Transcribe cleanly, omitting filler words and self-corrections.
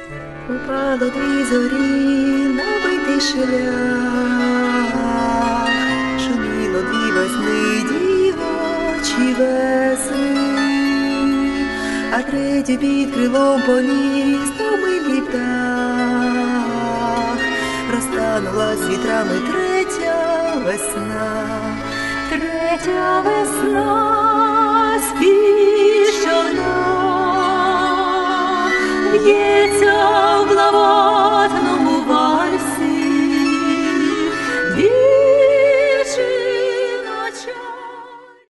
Упало дві зорі на битий шлях, шуміло дві весни дівочі весни, а третю під крилом поліз томитий птах. Розтанула з вітрами третя весна, третя весна спішна, б'ється в лавах.